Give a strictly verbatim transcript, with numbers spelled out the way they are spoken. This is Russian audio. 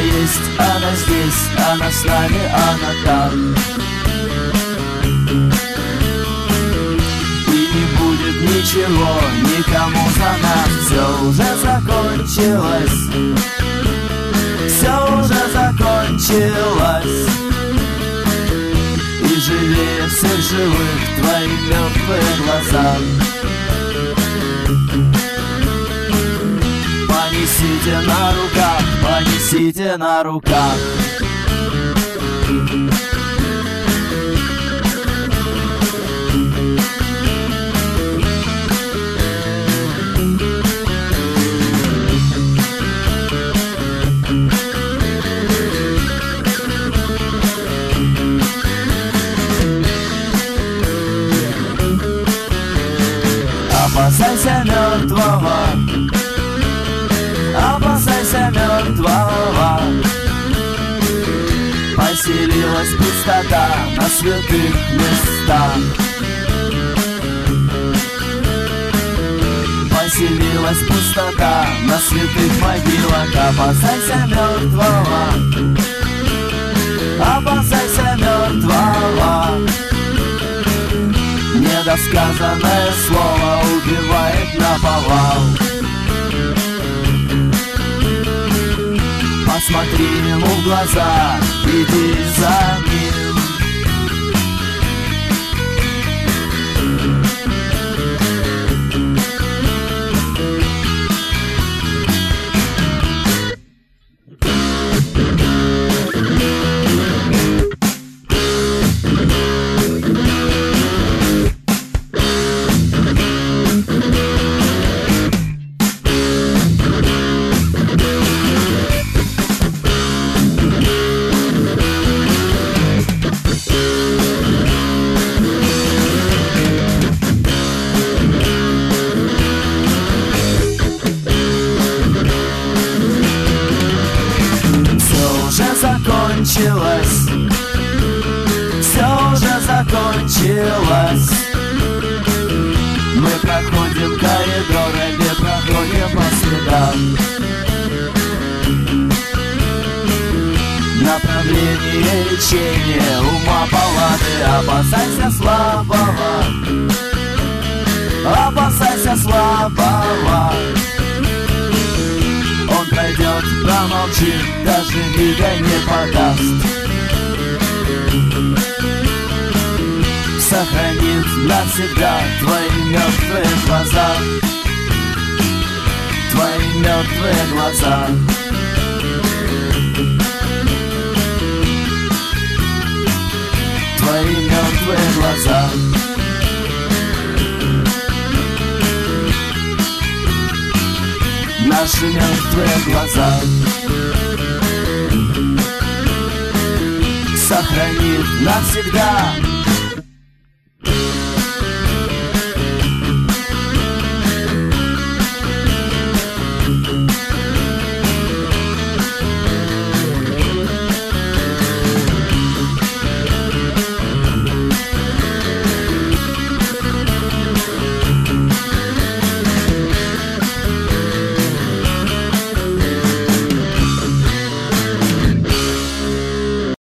есть, она здесь, она с нами, она там. И не будет ничего никому за нас. Все уже закончилось, все уже закончилось. И живее всех живых твои мертвые глаза. Понесите на руках, понесите на руках. Опасайся мертвого, опасайся мертвого. Поселилась пустота на святых местах. Поселилась пустота на святых могилах. Опасайся мертвого, опасайся мертвого. Недосказанное слово убивает наповал. Посмотри ему в глаза, иди за ним. Закончилось, все уже закончилось. Мы проходим коридорами, проходим по следам. Направление лечения ума палаты. Опасайся слабого, опасайся слабого. Он пройдет, промолчит, даже вида не подаст. Сохранит навсегда твои мертвые глаза, твои мертвые глаза. Твои мертвые глаза. Наши мертвые глаза. Сохранит навсегда